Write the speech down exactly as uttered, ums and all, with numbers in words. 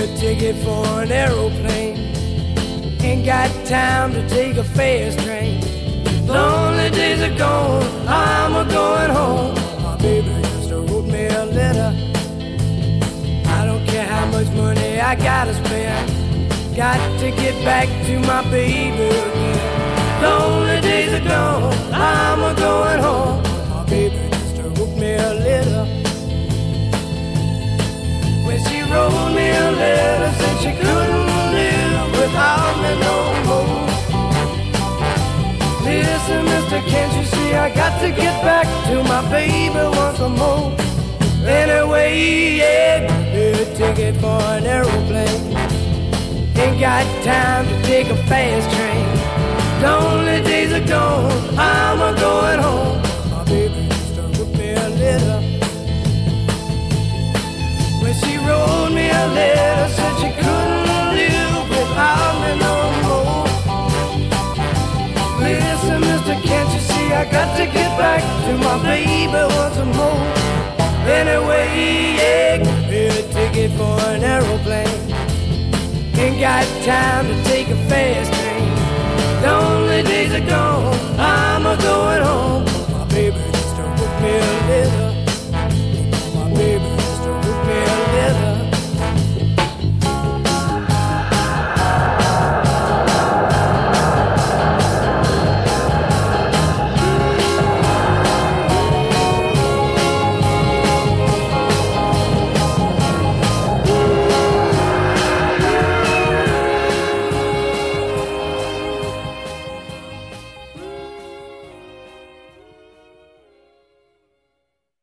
ticket for an aeroplane. Ain't got time to take a fast train. Lonely days are gone, I'm a going home. My baby just wrote me a letter. I don't care how much money I gotta spend. Got to get back to my baby again. Lonely days are gone, I'm a going home. My baby just wrote me a letter. When she wrote me a letter, said she couldn't live without me no more. Listen, mister, can't you see I got to get back to my baby once more. Anyway, yeah, get a ticket for an aeroplane. Ain't got time to take a fast train. Lonely days are gone, I'm a going home. My baby used to wrote me a letter. When she wrote me a letter, said she couldn't live without me no more. Listen, mister, can't you see I got to get back to my baby once more. Anyway, yeah, get a ticket for an aeroplane. Ain't got time to